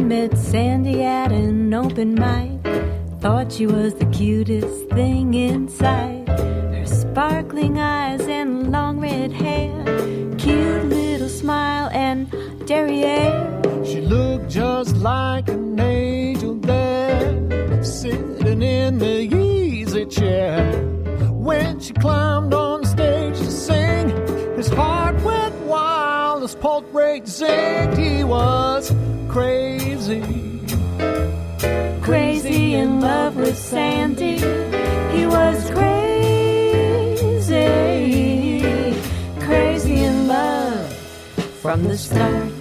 met Sandy at an open mic. Thought she was the cutest thing in sight. Her sparkling eyes and long red hair, cute little smile and derriere. She looked just like an angel there, sitting in the easy chair. When she climbed on stage to sing, his heart went wild, his pulse rate zinged. He was crazy, crazy in love with Sandy. He was crazy, crazy in love from the start.